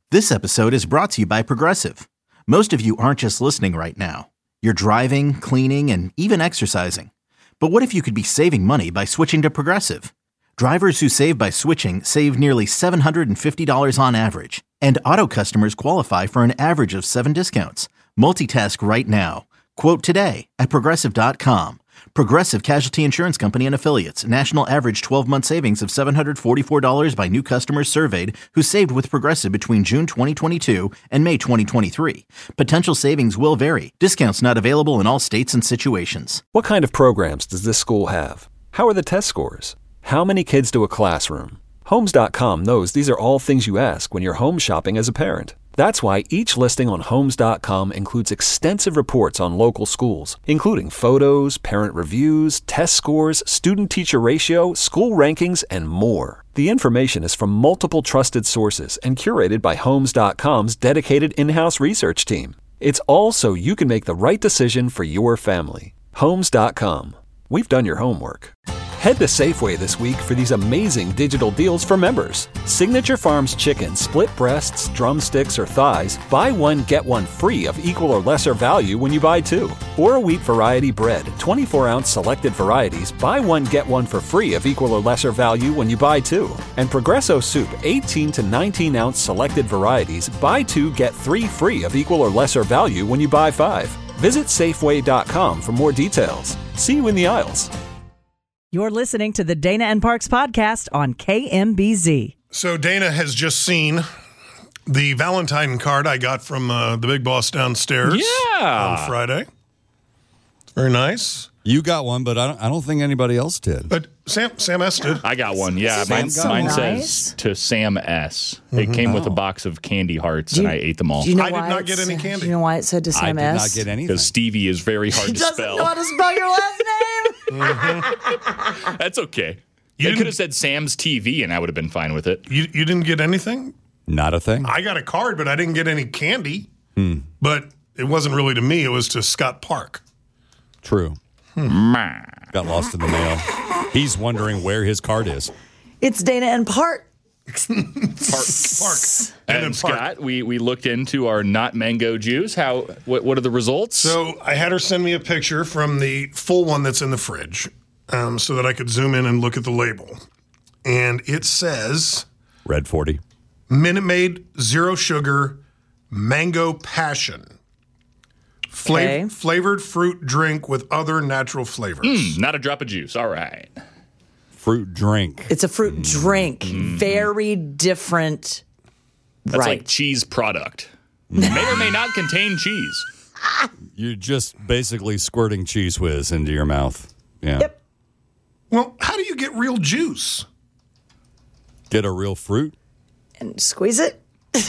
This episode is brought to you by Progressive. Most of you aren't just listening right now. You're driving, cleaning, and even exercising. But what if you could be saving money by switching to Progressive? Drivers who save by switching save nearly $750 on average. And auto customers qualify for an average of 7 discounts. Multitask right now. Quote today at Progressive.com. Progressive Casualty Insurance Company and Affiliates. National average 12-month savings of $744 by new customers surveyed who saved with Progressive between June 2022 and May 2023. Potential savings will vary. Discounts not available in all states and situations. What kind of programs does this school have? How are the test scores? How many kids do a classroom? Homes.com knows these are all things you ask when you're home shopping as a parent. That's why each listing on Homes.com includes extensive reports on local schools, including photos, parent reviews, test scores, student-teacher ratio, school rankings, and more. The information is from multiple trusted sources and curated by Homes.com's dedicated in-house research team. It's all so you can make the right decision for your family. Homes.com. We've done your homework. Head to Safeway this week for these amazing digital deals for members. Signature Farms chicken, split breasts, drumsticks, or thighs, buy one, get one free of equal or lesser value when you buy two. Or a wheat variety bread, 24-ounce selected varieties, buy one, get one for free of equal or lesser value when you buy two. And Progresso soup, 18 to 19-ounce selected varieties, buy two, get three free of equal or lesser value when you buy 5. Visit Safeway.com for more details. See you in the aisles. You're listening to the Dana and Parks podcast on KMBZ. So Dana has just seen the Valentine card I got from the big boss downstairs on Friday. Very nice. You got one, but I don't think anybody else did. But Sam S. did. I got one, yeah. Mine says to Sam S. It came with a box of candy hearts, and I ate them all. I did not get any candy. Do you know why it said to Sam S? I did not get anything. Because Stevie is very hard to spell. He doesn't know how to spell your last name. That's okay. They could have said Sam's TV, and I would have been fine with it. You didn't get anything? Not a thing. I got a card, but I didn't get any candy. But it wasn't really to me. It was to Scott Park. True. Got lost in the mail. He's wondering where his card is. It's Dana and Park. Park. And Scott, we looked into our not mango juice. What are the results? So I had her send me a picture from the full one that's in the fridge so that I could zoom in and look at the label. And it says... Red 40. Minute Maid, zero sugar, mango passion. Flavored fruit drink with other natural flavors. Not a drop of juice. All right. Fruit drink. It's a fruit drink. Very different. That's like cheese product. May or may not contain cheese. You're just basically squirting Cheese Whiz into your mouth. Yeah. Yep. Well, how do you get real juice? Get a real fruit? And squeeze it.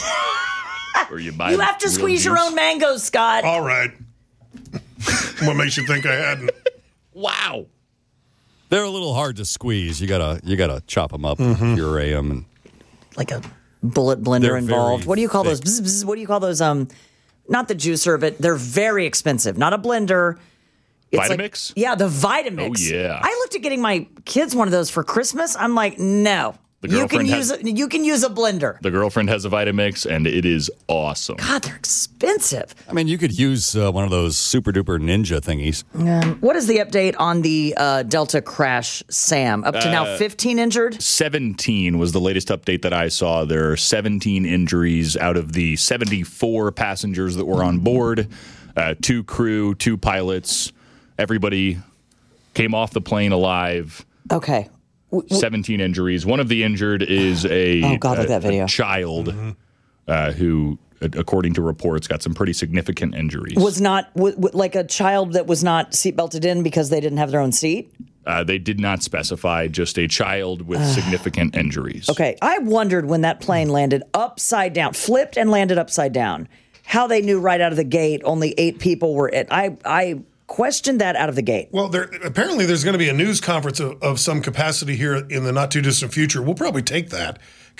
Or you buy You have to squeeze your own mangoes, Scott. All right. What makes you think I hadn't? Wow. They're a little hard to squeeze. You gotta chop them up, puree them, and Like a bullet blender They're involved. very What do you call thick. those? Bzz, bzz, what do you call those? Not the juicer, but they're very expensive. Not a blender. It's Vitamix? Yeah, the Vitamix. Oh, yeah. I looked at getting my kids one of those for Christmas. I'm like, no. The You can girlfriend use a blender. The girlfriend has a Vitamix, and it is awesome. God, they're expensive. I mean, you could use one of those super duper ninja thingies. What is the update on the Delta crash, Sam? Up to now 15 injured? 17 was the latest update that I saw. There are 17 injuries out of the 74 passengers that were on board. 2 crew, 2 pilots. Everybody came off the plane alive. Okay. 17 injuries. One of the injured is look at that video. a child who, according to reports, got some pretty significant injuries. Was not like a child that was not seatbelted in because they didn't have their own seat? They did not specify, just a child with significant injuries. Okay. I wondered when that plane landed upside down, flipped and landed upside down, how they knew right out of the gate only 8 people were in. I questioned that out of the gate. Well, apparently there's going to be a news conference of some capacity here in the not-too-distant future. We'll probably take that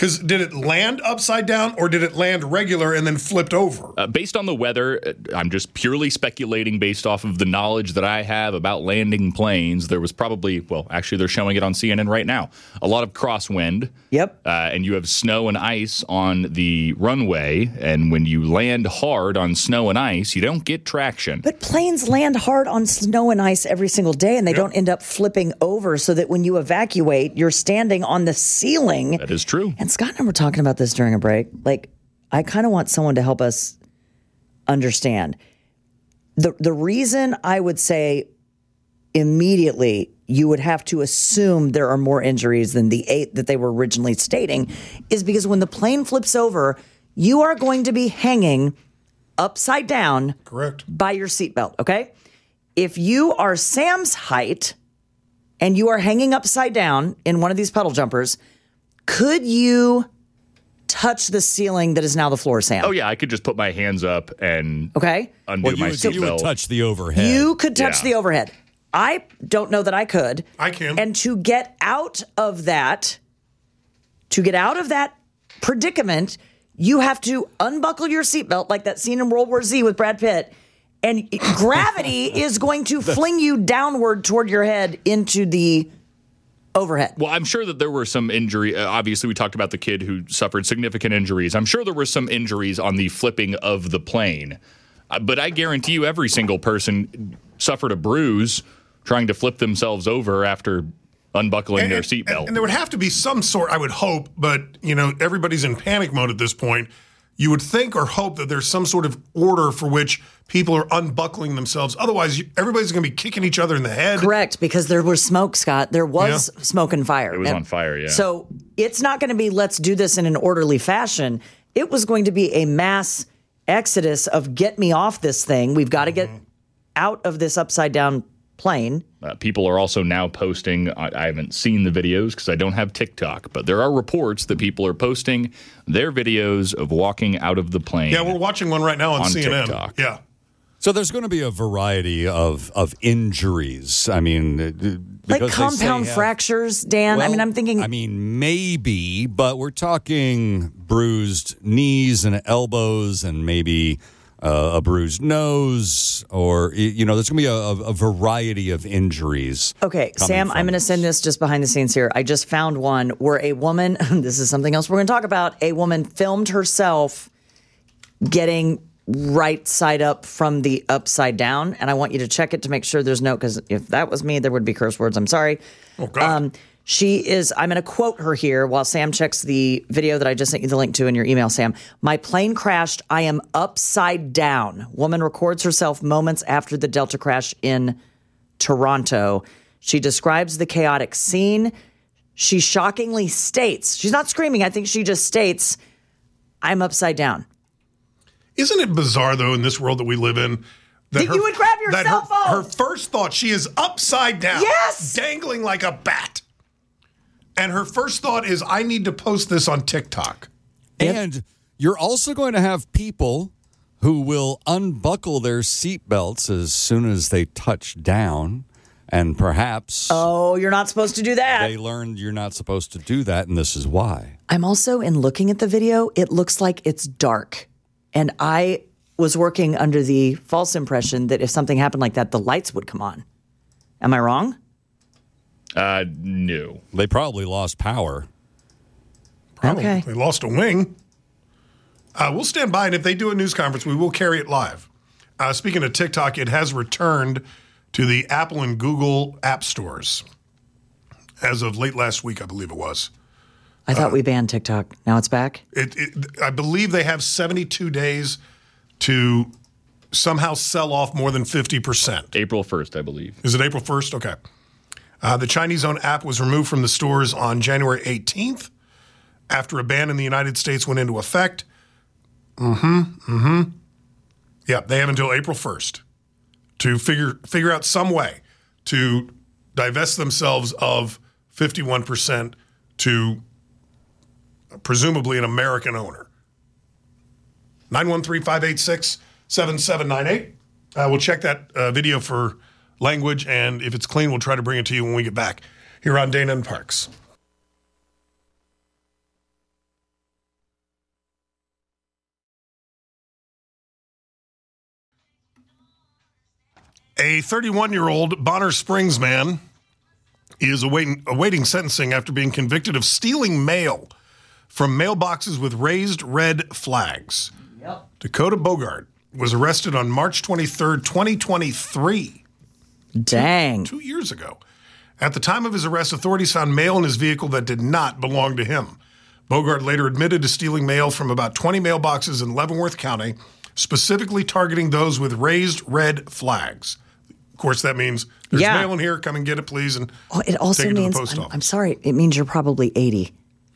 Because did it land upside down or did it land regular and then flipped over? Based on the weather, I'm just purely speculating based off of the knowledge that I have about landing planes. There was probably, well, actually, they're showing it on CNN right now, a lot of crosswind. Yep. And you have snow and ice on the runway. And when you land hard on snow and ice, you don't get traction. But planes land hard on snow and ice every single day, and they don't end up flipping over so that when you evacuate, you're standing on the ceiling. That is true. And Scott and I were talking about this during a break. Like, I kind of want someone to help us understand. The reason I would say immediately you would have to assume there are more injuries than the 8 that they were originally stating is because when the plane flips over, you are going to be hanging upside down. Correct. By your seatbelt, okay? If you are Sam's height and you are hanging upside down in one of these puddle jumpers, could you touch the ceiling that is now the floor, Sam? Oh, yeah, I could just put my hands up and undo my seatbelt. You would touch the overhead. You could touch the overhead. I don't know that I could. I can. And to get out of that predicament, you have to unbuckle your seatbelt like that scene in World War Z with Brad Pitt, and gravity is going to fling you downward toward your head into the overhead. Well, I'm sure that there were some injury. Obviously, we talked about the kid who suffered significant injuries. I'm sure there were some injuries on the flipping of the plane. But I guarantee you every single person suffered a bruise trying to flip themselves over after unbuckling their seatbelt. And there would have to be some sort, I would hope, but, everybody's in panic mode at this point. You would think or hope that there's some sort of order for which people are unbuckling themselves. Otherwise, everybody's going to be kicking each other in the head. Correct, because there was smoke, Scott. There was smoke and fire. It was on fire, yeah. So it's not going to be, let's do this in an orderly fashion. It was going to be a mass exodus of get me off this thing. We've got to get out of this upside down plane. People are also now posting, I haven't seen the videos because I don't have TikTok, but there are reports that people are posting their videos of walking out of the plane. Yeah, we're watching one right now on CNN. TikTok. Yeah. So there's going to be a variety of injuries. I mean, like compound fractures, Dan. Well, I'm thinking. Maybe, but we're talking bruised knees and elbows and maybe a bruised nose, or, there's going to be a variety of injuries. Okay, Sam, I'm going to send this just behind the scenes here. I just found one where a woman, this is something else we're going to talk about, a woman filmed herself getting right side up from the upside down, and I want you to check it to make sure there's no, because if that was me, there would be curse words. I'm sorry. Oh, God. I'm going to quote her here while Sam checks the video that I just sent you the link to in your email, Sam. My plane crashed. I am upside down. Woman records herself moments after the Delta crash in Toronto. She describes the chaotic scene. She shockingly states, she's not screaming, I think she just states, I'm upside down. Isn't it bizarre, though, in this world that we live in, that you would grab your cell phone? Her first thought, she is upside down. Yes! Dangling like a bat. And her first thought is, I need to post this on TikTok. And you're also going to have people who will unbuckle their seatbelts as soon as they touch down. And perhaps... Oh, you're not supposed to do that. They learned you're not supposed to do that, and this is why. I'm also, in looking at the video, it looks like it's dark. And I was working under the false impression that if something happened like that, the lights would come on. Am I wrong? No. They probably lost power. Probably. Okay. They lost a wing. We'll stand by, and if they do a news conference, we will carry it live. Speaking of TikTok, it has returned to the Apple and Google app stores as of late last week, I believe it was. I thought we banned TikTok. Now it's back? I believe they have 72 days to somehow sell off more than 50%. April 1st, I believe. Is it April 1st? Okay. The Chinese-owned app was removed from the stores on January 18th after a ban in the United States went into effect. Yeah, they have until April 1st to figure out some way to divest themselves of 51% to presumably an American owner. 913-586-7798. We'll check that video for language, and if it's clean, we'll try to bring it to you when we get back here on Dana and Parks. A 31-year-old Bonner Springs man is awaiting sentencing after being convicted of stealing mail from mailboxes with raised red flags. Yep. Dakota Bogart was arrested on March 23rd, 2023. Dang. 2 years ago. At the time of his arrest, authorities found mail in his vehicle that did not belong to him. Bogart later admitted to stealing mail from about 20 mailboxes in Leavenworth County, specifically targeting those with raised red flags. Of course, that means there's mail in here. Come and get it, please, and it also take it means, to the post office. I'm sorry, it means you're probably 80.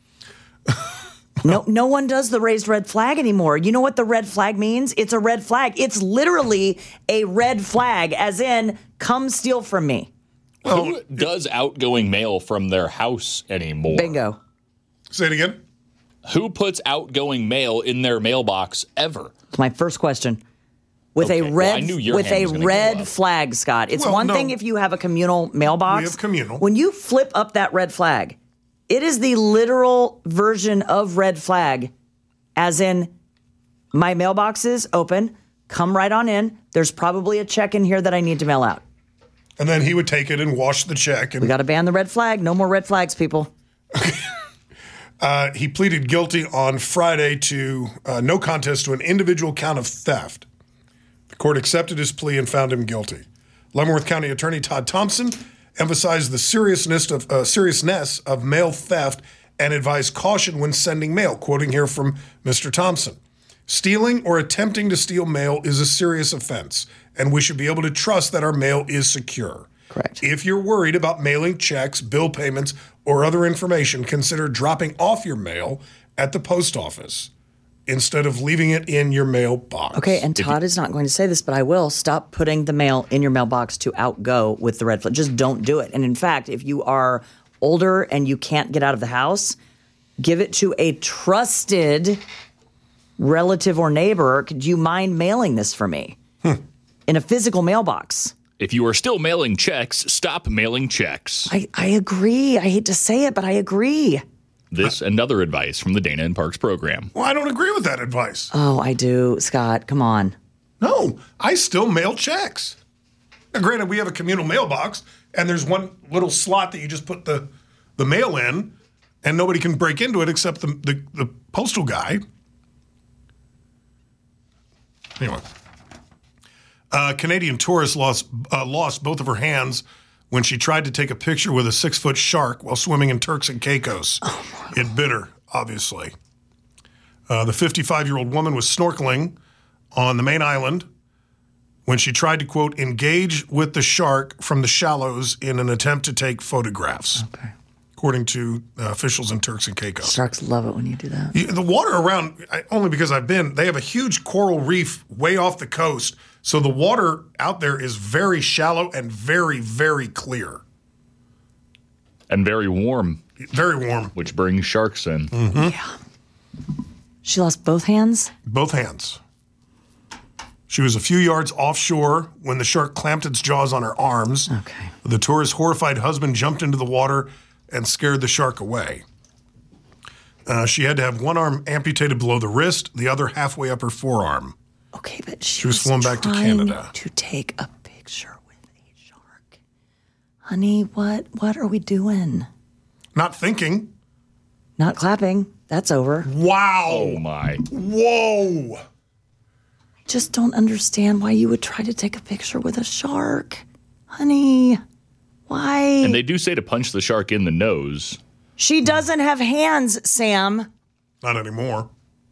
No one does the raised red flag anymore. You know what the red flag means? It's a red flag. It's literally a red flag, as in, come steal from me. Well, who does outgoing mail from their house anymore? Bingo. Say it again. Who puts outgoing mail in their mailbox ever? It's my first question. With a red flag, Scott. It's one thing if you have a communal mailbox. We have communal. When you flip up that red flag, it is the literal version of red flag, as in, my mailbox is open. Come right on in. There's probably a check in here that I need to mail out. And then he would take it and wash the check. And we got to ban the red flag. No more red flags, people. He pleaded guilty on Friday to no contest to an individual count of theft. The court accepted his plea and found him guilty. Leavenworth County Attorney Todd Thompson emphasized the seriousness of mail theft and advised caution when sending mail, quoting here from Mr. Thompson. Stealing or attempting to steal mail is a serious offense, and we should be able to trust that our mail is secure. Correct. If you're worried about mailing checks, bill payments, or other information, consider dropping off your mail at the post office instead of leaving it in your mailbox. Okay, and Todd is not going to say this, but I will. Stop putting the mail in your mailbox to outgo with the red flag. Just don't do it. And in fact, if you are older and you can't get out of the house, give it to a trusted relative or neighbor. Do you mind mailing this for me? In a physical mailbox. If you are still mailing checks, stop mailing checks. I agree. I hate to say it, but I agree. This and other advice from the Dana and Parks program. Well, I don't agree with that advice. Oh, I do. Scott, come on. No, I still mail checks. Now, granted, we have a communal mailbox, and there's one little slot that you just put the mail in, and nobody can break into it except the postal guy. Anyway. A Canadian tourist lost both of her hands when she tried to take a picture with a 6-foot shark while swimming in Turks and Caicos. It bit her, obviously. The 55-year-old woman was snorkeling on the main island when she tried to, quote, engage with the shark from the shallows in an attempt to take photographs. Okay. According to officials in Turks and Caicos. Sharks love it when you do that. The water around, only because I've been, they have a huge coral reef way off the coast. So the water out there is very shallow and very, very clear. And very warm. Very warm. Which brings sharks in. Mm-hmm. Yeah. She lost both hands? Both hands. She was a few yards offshore when the shark clamped its jaws on her arms. Okay. The tourist's horrified husband jumped into the water and scared the shark away. She had to have one arm amputated below the wrist, the other halfway up her forearm. Okay, but she was flown back to Canada to take a picture with a shark. Honey, what are we doing? Not thinking. Not clapping. That's over. Wow. Oh, my. Whoa. Just don't understand why you would try to take a picture with a shark. Honey, why? And they do say to punch the shark in the nose. She doesn't have hands, Sam. Not anymore.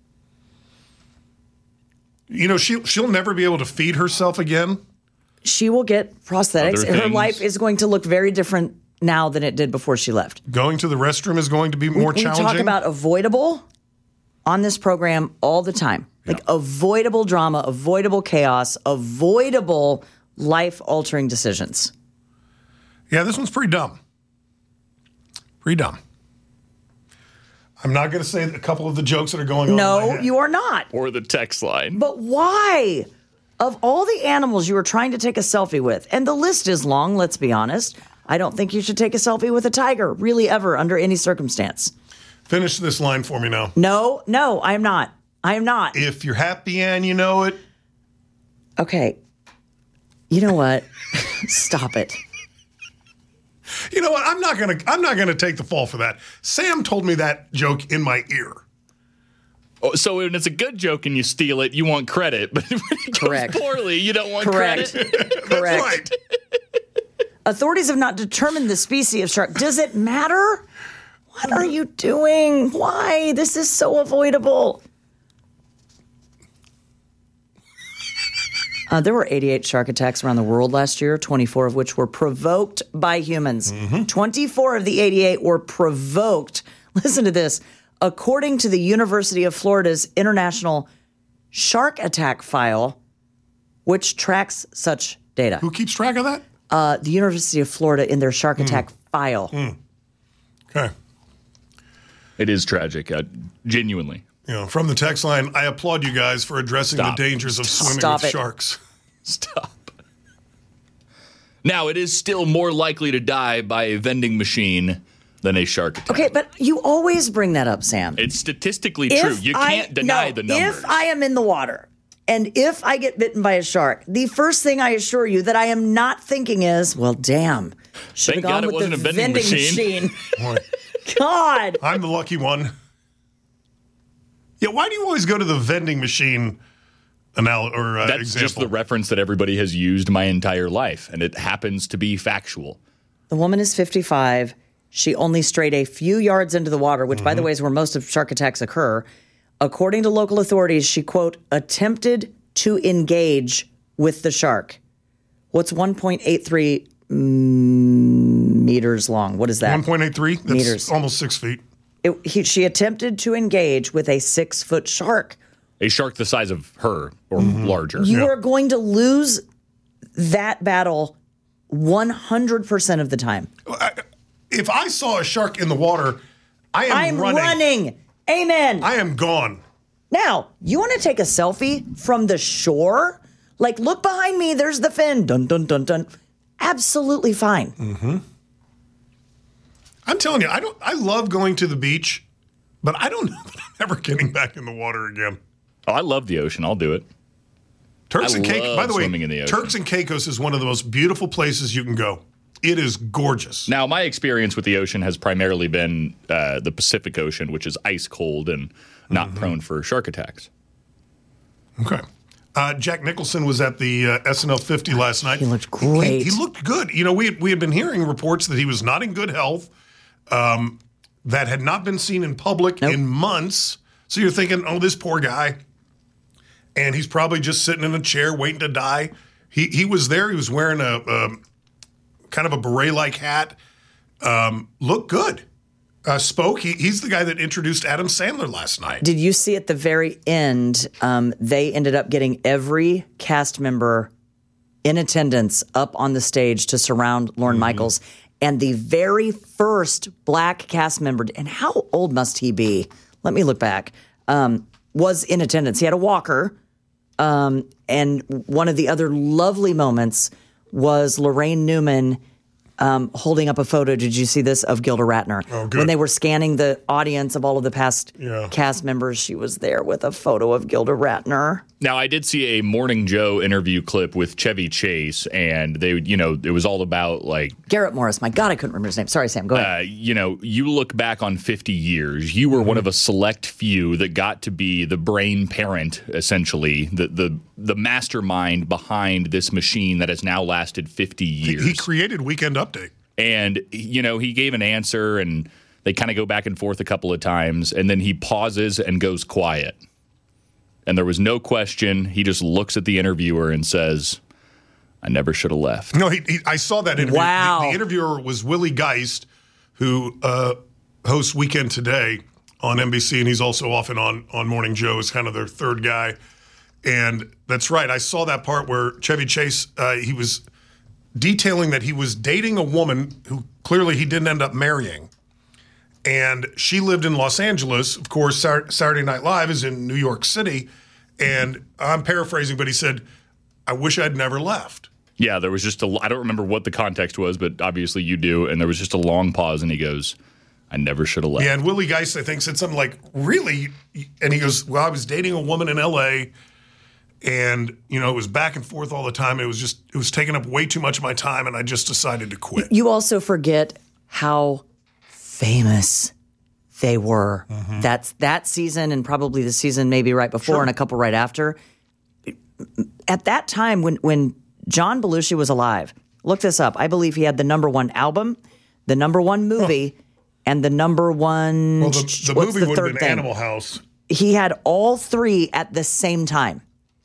You know, she'll never be able to feed herself again. She will get prosthetics. Her life is going to look very different now than it did before she left. Going to the restroom is going to be more challenging. We talk about avoidable on this program all the time. Like avoidable drama, avoidable chaos, avoidable life-altering decisions. Yeah, this one's pretty dumb. Pretty dumb. I'm not going to say a couple of the jokes that are going on. No, you are not. Or the text line. But why? Of all the animals you were trying to take a selfie with, and the list is long, let's be honest, I don't think you should take a selfie with a tiger, really ever, under any circumstance. Finish this line for me now. No, I am not. I am not. If you're happy and you know it. Okay. You know what? Stop it. You know what? I'm not gonna take the fall for that. Sam told me that joke in my ear. Oh, so when it's a good joke and you steal it, you want credit. But when it Correct. goes poorly, you don't want Correct. credit. That's Correct. right. Authorities have not determined the species of shark. Does it matter? What are you doing? Why? This is so avoidable. There were 88 shark attacks around the world last year, 24 of which were provoked by humans. 24 of the 88 were provoked. Listen to this. According to the University of Florida's International Shark Attack File, which tracks such data. Who keeps track of that? The University of Florida in their Shark Attack File. Okay. It is tragic, genuinely. From the text line, I applaud you guys for addressing Stop. the dangers of swimming Stop with it. sharks. Stop. Now, it is still more likely to die by a vending machine than a shark attack. Okay, but you always bring that up, Sam. It's statistically true. You can't deny the numbers. If I am in the water and if I get bitten by a shark, the first thing I assure you that I am not thinking is, well, damn, should have Thank God gone it with wasn't the a vending machine. Boy, God. I'm the lucky one. Yeah, why do you always go to the vending machine That's example? just the reference that everybody has used my entire life, and it happens to be factual. The woman is 55. She only strayed a few yards into the water, which, by the way, is where most of shark attacks occur. According to local authorities, she, quote, attempted to engage with the shark. What's 1.83 meters long? What is that? 1.83? That's Meters. almost 6 feet. She attempted to engage with a 6-foot shark. A shark the size of her or larger. You are going to lose that battle 100% of the time. If I saw a shark in the water, I'm running. Amen. I am gone. Now, you want to take a selfie from the shore? Like, look behind me, there's the fin. Dun, dun, dun, dun. Absolutely fine. I'm telling you, I love going to the beach, but I don't know that I'm ever getting back in the water again. Oh, I love the ocean. I'll do it. Turks I and Caicos, love by the way, swimming in the ocean. Turks and Caicos is one of the most beautiful places you can go. It is gorgeous. Now, my experience with the ocean has primarily been the Pacific Ocean, which is ice cold and not prone for shark attacks. Okay. Jack Nicholson was at the SNL 50 last night. He looked great. He looked good. You know, we had been hearing reports that he was not in good health, that had not been seen in public in months. So you're thinking, oh, this poor guy. And he's probably just sitting in a chair waiting to die. He was there. He was wearing a kind of a beret-like hat. Looked good. Spoke. He's the guy that introduced Adam Sandler last night. Did you see at the very end, they ended up getting every cast member in attendance up on the stage to surround Lorne Michaels. And the very first black cast member, and how old must he be? Let me look back, was in attendance. He had a walker. And one of the other lovely moments was Lorraine Newman holding up a photo. Did you see this? Of Gilda Radner. Oh, good. When they were scanning the audience of all of the past Yeah. cast members, she was there with a photo of Gilda Radner. Now, I did see a Morning Joe interview clip with Chevy Chase, and they, it was all about like, Garrett Morris. My God, I couldn't remember his name. Sorry, Sam. Go ahead. you look back on 50 years, you were one of a select few that got to be the brain parent, essentially, the mastermind behind this machine that has now lasted 50 years. He created Weekend Update. And, he gave an answer, and they kind of go back and forth a couple of times, and then he pauses and goes quiet. And there was no question. He just looks at the interviewer and says, I never should have left. No, I saw that interview. Wow. The interviewer was Willie Geist, who hosts Weekend Today on NBC, and he's also often on Morning Joe as kind of their third guy. And that's right. I saw that part where Chevy Chase, he was detailing that he was dating a woman who clearly he didn't end up marrying. And she lived in Los Angeles. Of course, Saturday Night Live is in New York City. And I'm paraphrasing, but he said, I wish I'd never left. Yeah, there was just I don't remember what the context was, but obviously you do. And there was just a long pause, and he goes, I never should have left. Yeah, and Willie Geist, I think, said something like, really? And he goes, well, I was dating a woman in L.A., And, it was back and forth all the time. It was taking up way too much of my time, and I just decided to quit. You also forget how famous they were. Mm-hmm. That's that season and probably the season maybe right before and a couple right after. At that time when John Belushi was alive, look this up. I believe he had the #1 album, the #1 movie, and the #1. Well, the what's movie would have third been thing? Animal House. He had all three at the same time.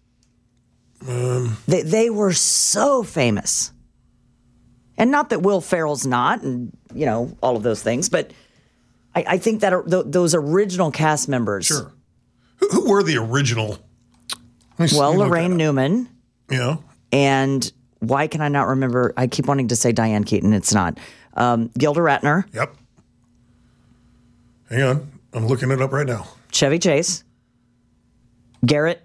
They were so famous. And not that Will Ferrell's not, and, all of those things, but I think that those original cast members. Sure. Who were the original? Well, Lorraine Newman. Yeah. And why can I not remember? I keep wanting to say Diane Keaton. It's not. Gilda Radner. Yep. Hang on. I'm looking it up right now. Chevy Chase. Garrett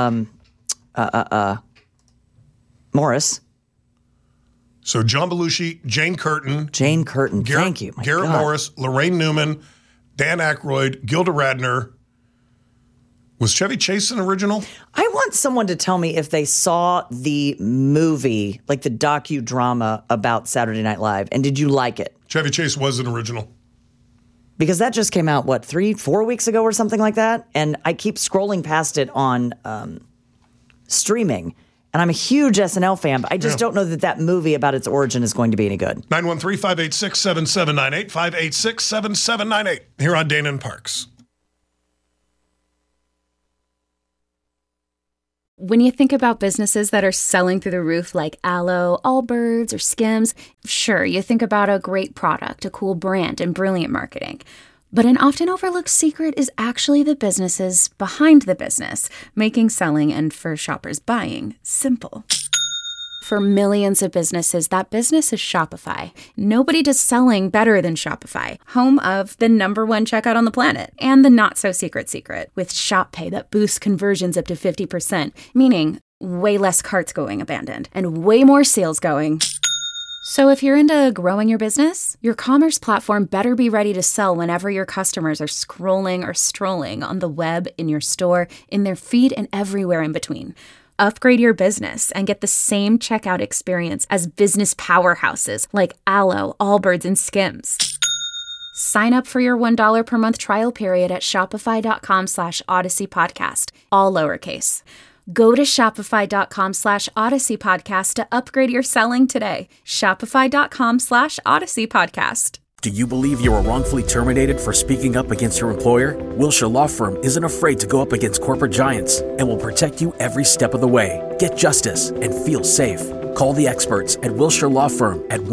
Morris. So John Belushi, Jane Curtin. Thank you. My Garrett God. Morris, Lorraine Newman, Dan Aykroyd, Gilda Radner. Was Chevy Chase an original? I want someone to tell me if they saw the movie, like the docudrama about Saturday Night Live, and did you like it? Chevy Chase was an original. Because that just came out, 3-4 weeks ago or something like that? And I keep scrolling past it on streaming. And I'm a huge SNL fan, but I just don't know that movie about its origin is going to be any good. 913-586-7798, 586-7798, here on Dana and Parks. When you think about businesses that are selling through the roof like Aloe, Allbirds, or Skims, sure, you think about a great product, a cool brand, and brilliant marketing. But an often overlooked secret is actually the businesses behind the business, making selling and for shoppers buying simple. For millions of businesses, that business is Shopify. Nobody does selling better than Shopify, home of the #1 checkout on the planet and the not-so-secret secret with Shop Pay that boosts conversions up to 50%, meaning way less carts going abandoned and way more sales going. So if you're into growing your business, your commerce platform better be ready to sell whenever your customers are scrolling or strolling on the web, in your store, in their feed, and everywhere in between. Upgrade your business and get the same checkout experience as business powerhouses like Aloe, Allbirds, and Skims. Sign up for your $1 per month trial period at shopify.com/Odyssey Podcast, all lowercase. Go to shopify.com/Odyssey Podcast to upgrade your selling today. Shopify.com/Odyssey Podcast. Do you believe you were wrongfully terminated for speaking up against your employer? Wilshire Law Firm isn't afraid to go up against corporate giants and will protect you every step of the way. Get justice and feel safe. Call the experts at Wilshire Law Firm at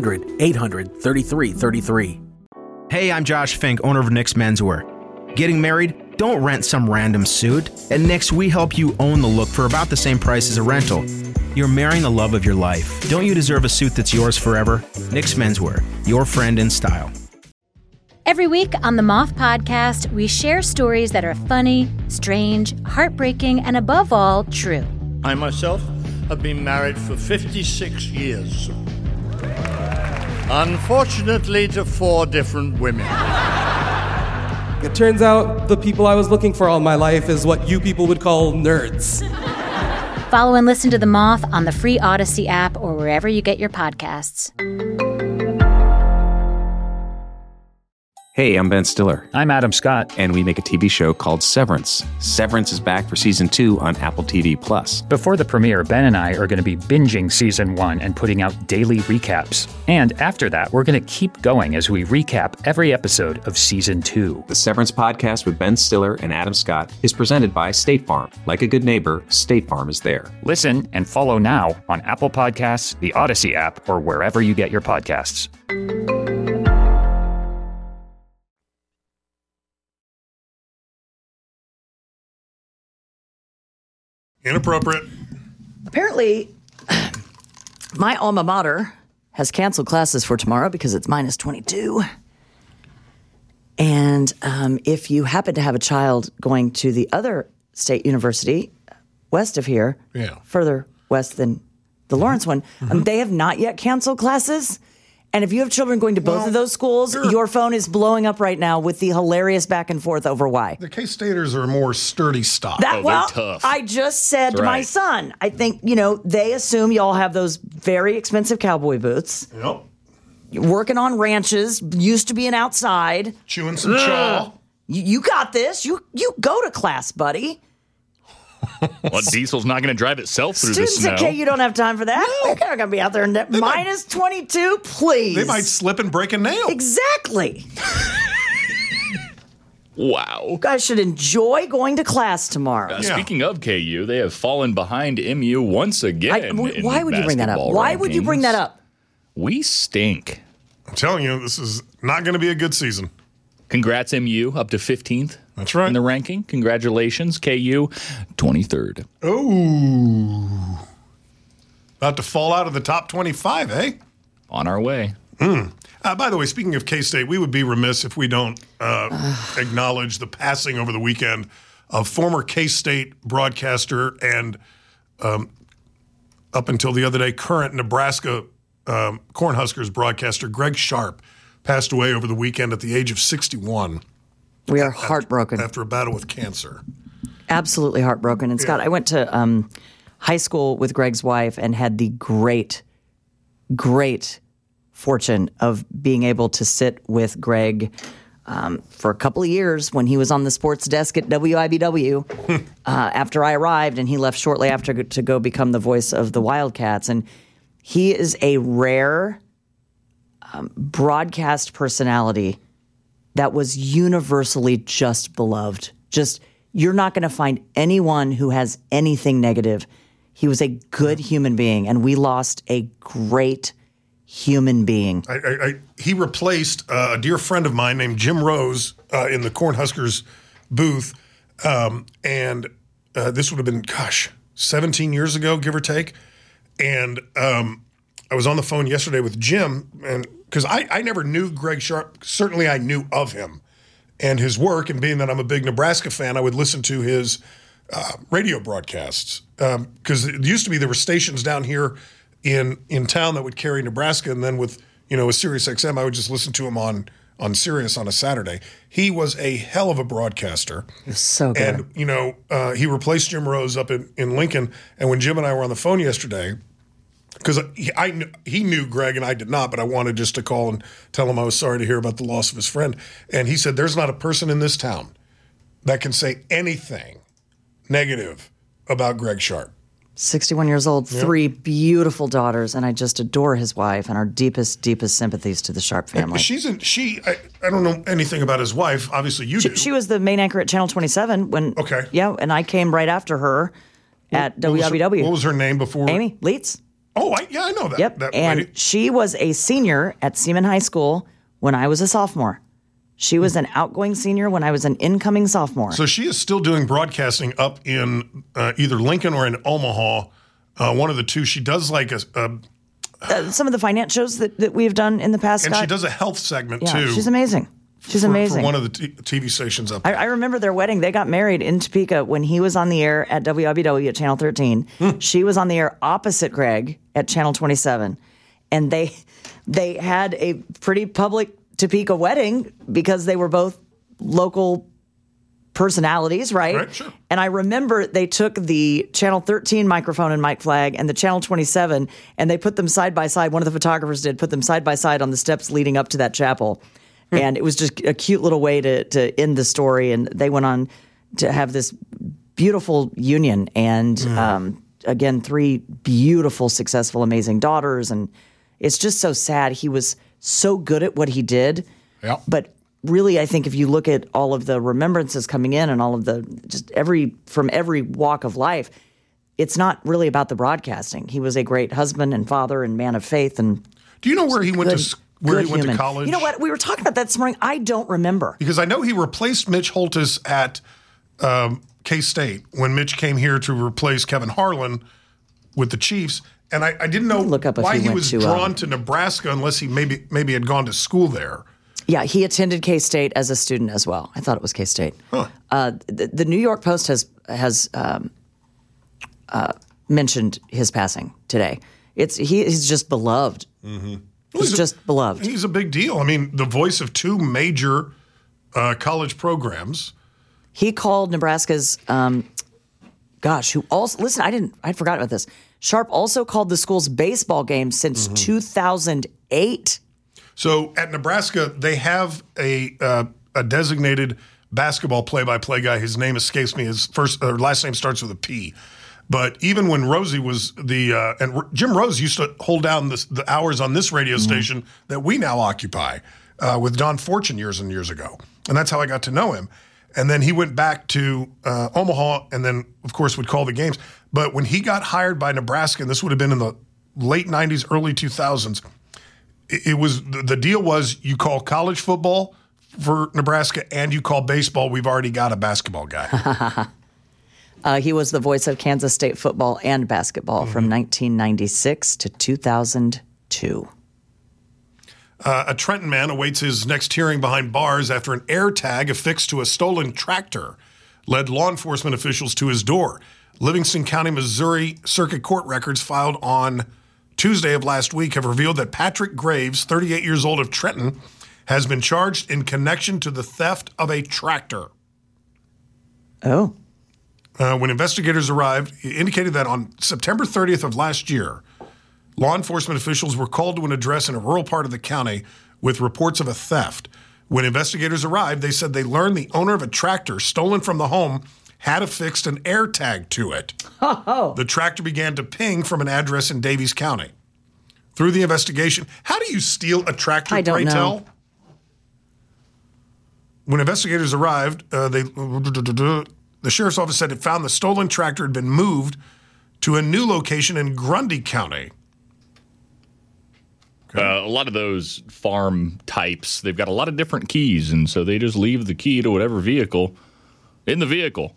1-800-800-3333. Hey, I'm Josh Fink, owner of Nick's Menswear. Getting married? Don't rent some random suit. At Nick's, we help you own the look for about the same price as a rental. You're marrying the love of your life. Don't you deserve a suit that's yours forever? Nick's Menswear, your friend in style. Every week on the Moth Podcast, we share stories that are funny, strange, heartbreaking, and above all, true. I myself have been married for 56 years. Unfortunately, to 4 different women. It turns out the people I was looking for all my life is what you people would call nerds. Follow and listen to The Moth on the free Odyssey app or wherever you get your podcasts. Hey, I'm Ben Stiller. I'm Adam Scott. And we make a TV show called Severance. Severance is back for season 2 on Apple TV+. Before the premiere, Ben and I are going to be binging season 1 and putting out daily recaps. And after that, we're going to keep going as we recap every episode of season 2. The Severance podcast with Ben Stiller and Adam Scott is presented by State Farm. Like a good neighbor, State Farm is there. Listen and follow now on Apple Podcasts, the Odyssey app, or wherever you get your podcasts. Inappropriate. Apparently, my alma mater has canceled classes for tomorrow because it's minus 22. And if you happen to have a child going to the other state university west of here, further west than the Lawrence one, they have not yet canceled classes. And if you have children going to both of those schools, your phone is blowing up right now with the hilarious back and forth over why. The K-Staters are a more sturdy stock. They're tough. I just said to my son, I think, they assume y'all have those very expensive cowboy boots. Yep. You're working on ranches, used to being outside. Chewing some chaw. You got this. You go to class, buddy. Well, Diesel's not going to drive itself through the snow. Students at KU don't have time for that. They're not going to be out there in minus 22, please. They might slip and break a nail. Exactly. Wow. You guys should enjoy going to class tomorrow. Speaking of KU, they have fallen behind MU once again. Why would you bring that up? Why would you bring that up? We stink. I'm telling you, this is not going to be a good season. Congrats, MU, up to 15th. That's right. In the ranking. Congratulations, KU, 23rd. Oh. About to fall out of the top 25, eh? On our way. By the way, speaking of K-State, we would be remiss if we don't acknowledge the passing over the weekend of former K-State broadcaster and, up until the other day, current Nebraska Cornhuskers broadcaster Greg Sharp passed away over the weekend at the age of 61. We are heartbroken. After a battle with cancer. Absolutely heartbroken. And Scott, I went to high school with Greg's wife and had the great fortune of being able to sit with Greg for a couple of years when he was on the sports desk at WIBW after I arrived, and he left shortly after to go become the voice of the Wildcats. And he is a rare broadcast personality that was universally just beloved. You're not going to find anyone who has anything negative. He was a good human being, and we lost a great human being. He replaced a dear friend of mine named Jim Rose in the Cornhuskers booth, and this would have been, 17 years ago, give or take. And I was on the phone yesterday with Jim, and because I never knew Greg Sharp. Certainly I knew of him and his work, and being that I'm a big Nebraska fan, I would listen to his radio broadcasts. Because it used to be there were stations down here in town that would carry Nebraska, and then with Sirius XM, I would just listen to him on Sirius on a Saturday. He was a hell of a broadcaster. He was so good. And he replaced Jim Rose up in Lincoln. And when Jim and I were on the phone yesterday, because he knew Greg and I did not, but I wanted just to call and tell him I was sorry to hear about the loss of his friend. And he said, "There's not a person in this town that can say anything negative about Greg Sharp." 61 years old, 3 beautiful daughters, and I just adore his wife, and our deepest sympathies to the Sharp family. I don't know anything about his wife. Obviously, you do. She was the main anchor at Channel 27 when. Okay. Yeah, and I came right after her at WIBW. What was her name before? Amy Leitz. Oh, I know that. Yep. And she was a senior at Seaman High School when I was a sophomore. She was an outgoing senior when I was an incoming sophomore. So she is still doing broadcasting up in either Lincoln or in Omaha, one of the two. She does like some of the finance shows that we've done in the past. And Scott. She does a health segment too. She's amazing. She's amazing. For one of the TV stations up there. I remember their wedding. They got married in Topeka when he was on the air at WIBW at Channel 13. She was on the air opposite Greg at Channel 27. And they had a pretty public Topeka wedding because they were both local personalities, right? Right, sure. And I remember they took the Channel 13 microphone and mic flag and the Channel 27, and they put them side by side. One of the photographers put them side by side on the steps leading up to that chapel. And it was just a cute little way to end the story. And they went on to have this beautiful union. And again, 3 beautiful, successful, amazing daughters. And it's just so sad. He was so good at what he did. Yep. But really, I think if you look at all of the remembrances coming in and all of the from every walk of life, it's not really about the broadcasting. He was a great husband and father and man of faith. And do you know where he went to college? You know what? We were talking about that this morning. I don't remember. Because I know he replaced Mitch Holtis at K-State when Mitch came here to replace Kevin Harlan with the Chiefs. And I didn't know why he was drawn to Nebraska unless he maybe had gone to school there. Yeah, he attended K-State as a student as well. I thought it was K-State. Huh. The New York Post has mentioned his passing today. He's just beloved. Mm-hmm. He's just beloved. He's a big deal. I mean, the voice of two major college programs. He called Nebraska's, who also, listen, I'd forgotten about this. Sharp also called the school's baseball game since 2008. So at Nebraska, they have a designated basketball play-by-play guy. His name escapes me. His last name starts with a P. But even when Rosie was and Jim Rose used to hold down the hours on this radio station that we now occupy with Don Fortune years and years ago. And that's how I got to know him. And then he went back to Omaha and then, of course, would call the games. But when he got hired by Nebraska, and this would have been in the late 90s, early 2000s, it was the deal was you call college football for Nebraska and you call baseball. We've already got a basketball guy. He was the voice of Kansas State football and basketball from 1996 to 2002. A Trenton man awaits his next hearing behind bars after an air tag affixed to a stolen tractor led law enforcement officials to his door. Livingston County, Missouri Circuit Court records filed on Tuesday of last week have revealed that Patrick Graves, 38 years old of Trenton, has been charged in connection to the theft of a tractor. Oh. When investigators arrived, it indicated that on September 30th of last year, law enforcement officials were called to an address in a rural part of the county with reports of a theft. When investigators arrived, they said they learned the owner of a tractor stolen from the home had affixed an air tag to it. Oh. The tractor began to ping from an address in Davies County. Through the investigation, how do you steal a tractor, I don't pray know. tell? When investigators arrived, the sheriff's office said it found the stolen tractor had been moved to a new location in Grundy County. A lot of those farm types, they've got a lot of different keys, and so they just leave the key to whatever vehicle in the vehicle.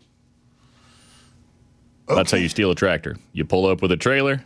Okay. That's how you steal a tractor. You pull up with a trailer,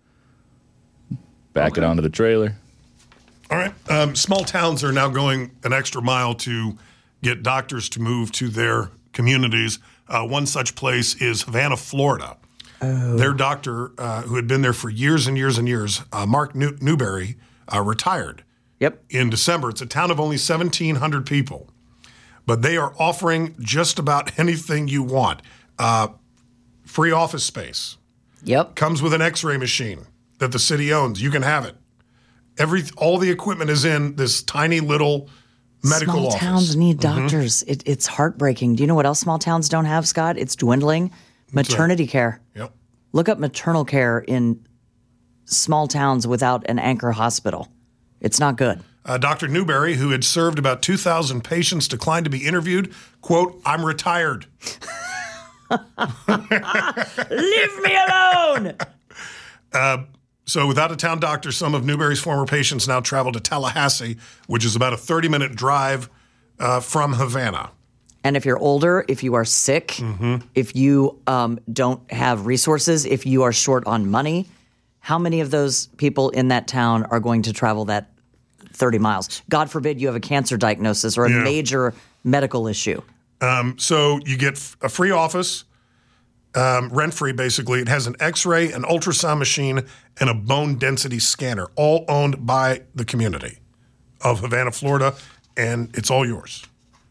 back it onto the trailer. All right. Small towns are now going an extra mile to get doctors to move to their communities. One such place is Havana, Florida. Oh. Their doctor, who had been there for years and years and years, Mark Newberry, retired. Yep. In December. It's a town of only 1,700 people. But they are offering just about anything you want. Free office space. Yep. Comes with an x-ray machine that the city owns. You can have it. All the equipment is in this tiny little medical office. Small towns need doctors. It's heartbreaking. Do you know what else small towns don't have, Scott? It's dwindling. Maternity care. Yep. Look up maternal care in small towns without an anchor hospital. It's not good. Dr. Newberry, who had served about 2,000 patients, declined to be interviewed. Quote, "I'm retired." Leave me alone! So without a town doctor, some of Newberry's former patients now travel to Tallahassee, which is about a 30-minute drive from Havana. And if you're older, if you are sick, if you don't have resources, if you are short on money, how many of those people in that town are going to travel that 30 miles? God forbid you have a cancer diagnosis or a major medical issue. So you get a free office, rent-free basically. It has an x-ray, an ultrasound machine, and a bone density scanner, all owned by the community of Havana, Florida, and it's all yours.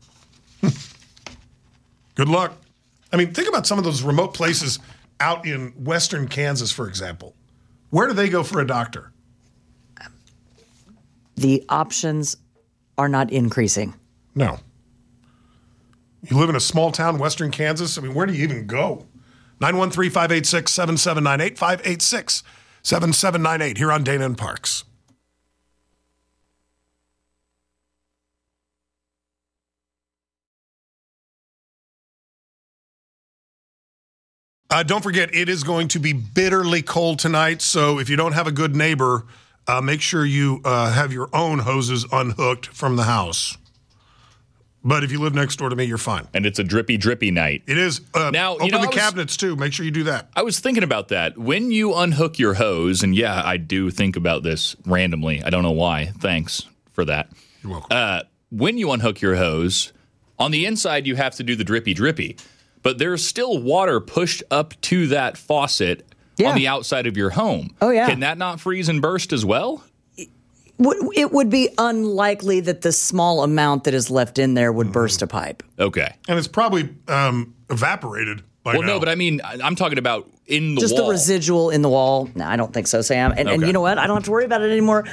Good luck. I mean, think about some of those remote places out in western Kansas, for example. Where do they go for a doctor? The options are not increasing. No. You live in a small town, western Kansas. I mean, where do you even go? 913-586-7798, 586-7798 here on Dana and Parks. Don't forget, it is going to be bitterly cold tonight, so if you don't have a good neighbor, make sure you have your own hoses unhooked from the house. But if you live next door to me, you're fine. And it's a drippy, drippy night. It is. Now, open the cabinets, too. Make sure you do that. I was thinking about that. When you unhook your hose, and yeah, I do think about this randomly. I don't know why. Thanks for that. You're welcome. When you unhook your hose, on the inside, you have to do the drippy, drippy. But there's still water pushed up to that faucet on the outside of your home. Oh, yeah. Can that not freeze and burst as well? It would be unlikely that the small amount that is left in there would burst a pipe. Okay. And it's probably evaporated by now. No, but I mean, I'm talking about in the Just wall. the residual in the wall. No, I don't think so, Sam. And Okay. you know what? I don't have to worry about it anymore.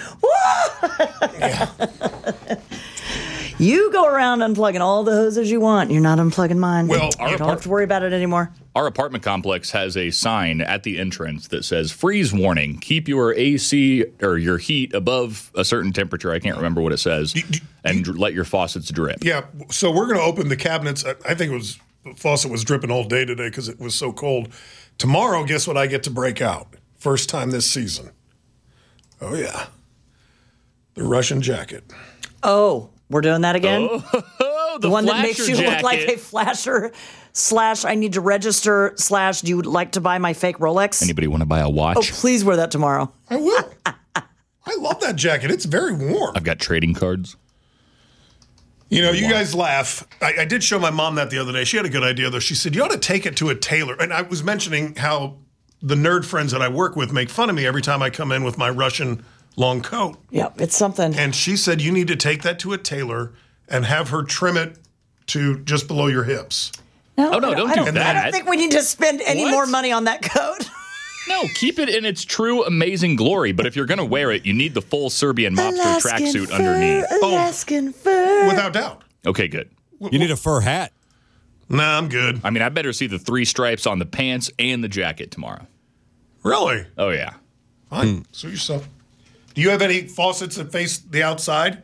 You go around unplugging all the hoses you want. You're not unplugging mine. Well, you don't have to worry about it anymore. Our apartment complex has a sign at the entrance that says freeze warning. Keep your AC or your heat above a certain temperature. I can't remember what it says. And let your faucets drip. Yeah, so we're going to open the cabinets. I think the faucet was dripping all day today because it was so cold. Tomorrow, guess what I get to break out? First time this season. Oh, yeah. The Russian jacket. Oh, we're doing that again? Oh, the one that makes flasher you look jacket. like a flasher / I need to register / do you like to buy my fake Rolex? Anybody want to buy a watch? Oh, please wear that tomorrow. I will. I love that jacket. It's very warm. I've got trading cards. You know, you guys laugh. I did show my mom that the other day. She had a good idea, though. She said, you ought to take it to a tailor. And I was mentioning how the nerd friends that I work with make fun of me every time I come in with my Russian long coat. Yep, it's something. And she said, you need to take that to a tailor and have her trim it to just below your hips. No, Oh, no, don't do that. I don't think we need to spend any more money on that coat. No, keep it in its true amazing glory. But if you're going to wear it, you need the full Serbian mobster tracksuit underneath. Alaskan fur. Without doubt. Okay, good. You need a fur hat. Nah, I'm good. I mean, I better see the 3 stripes on the pants and the jacket tomorrow. Really? Oh, yeah. Fine. Suit yourself. Do you have any faucets that face the outside?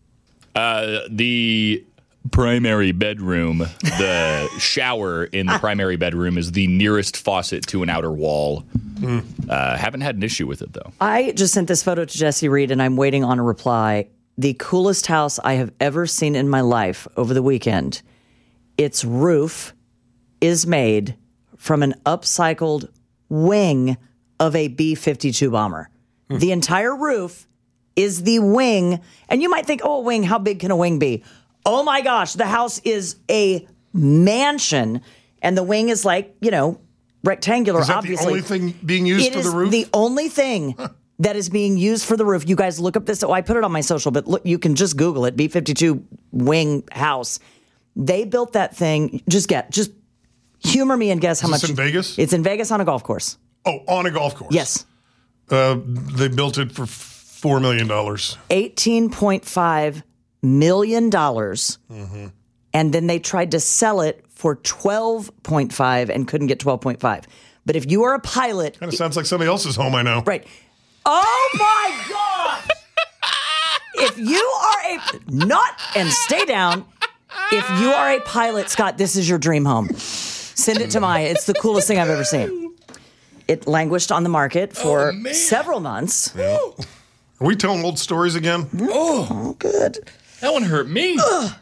The primary bedroom, the shower in the primary bedroom is the nearest faucet to an outer wall. Haven't had an issue with it, though. I just sent this photo to Jesse Reed, and I'm waiting on a reply. The coolest house I have ever seen in my life over the weekend. Its roof is made from an upcycled wing of a B-52 bomber. The entire roof is the wing. And you might think, oh, a wing, how big can a wing be? Oh, my gosh, the house is a mansion. And the wing is like, rectangular, Is that obviously. the only thing being used for the roof? It is the only thing that is being used for the roof. You guys look up this. Oh, I put it on my social, but look, you can just Google it. B-52 wing house. They built that thing. Just humor me and guess how much. Is this in Vegas? It's in Vegas on a golf course. Oh, on a golf course? Yes. They built it for $4 million. $18.5 million. And then they tried to sell it for $12.5 and couldn't get $12.5. But if you are a pilot. Kind of sounds like somebody else's home I know. Right. Oh my God. If you are and stay down. If you are a pilot, Scott, this is your dream home. Send it to Maya. It's the coolest thing I've ever seen. It languished on the market for several months. Yeah. Are we telling old stories again? Oh, good. That one hurt me.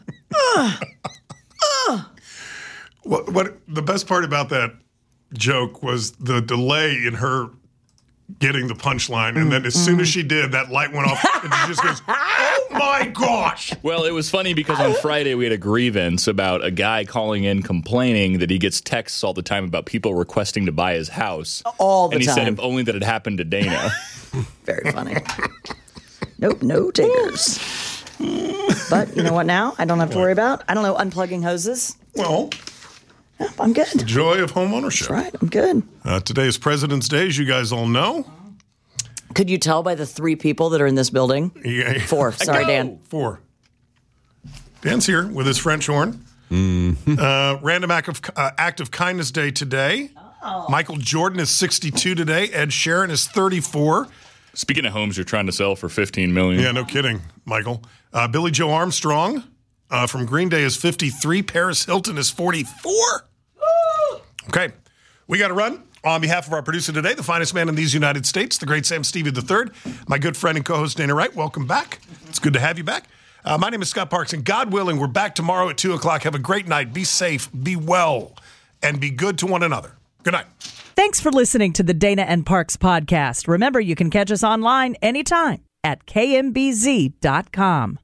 What the best part about that joke was the delay in her getting the punchline, and then as soon as she did, that light went off, and she just goes, "Oh my gosh!" Well, it was funny because on Friday we had a grievance about a guy calling in complaining that he gets texts all the time about people requesting to buy his house. All the time. And he said if only that had happened to Dana. Very funny. Nope, no takers. But you know what now? I don't have to worry about? I don't know, unplugging hoses. Well, I'm good. The joy of home ownership. That's right, I'm good. Today is President's Day, as you guys all know. Could you tell by the 3 people that are in this building? Yeah. 4. Sorry, Dan. 4. Dan's here with his French horn. Random act of kindness day today. Oh. Michael Jordan is 62 today. Ed Sheeran is 34. Speaking of homes you're trying to sell for $15 million. Yeah, no kidding, Michael. Billy Joe Armstrong from Green Day is 53. Paris Hilton is 44. Okay, we got to run. On behalf of our producer today, the finest man in these United States, the great Sam Stevie III, my good friend and co-host Dana Wright, welcome back. It's good to have you back. My name is Scott Parks, and God willing, we're back tomorrow at 2 o'clock. Have a great night. Be safe, be well, and be good to one another. Good night. Thanks for listening to the Dana and Parks podcast. Remember, you can catch us online anytime at kmbz.com.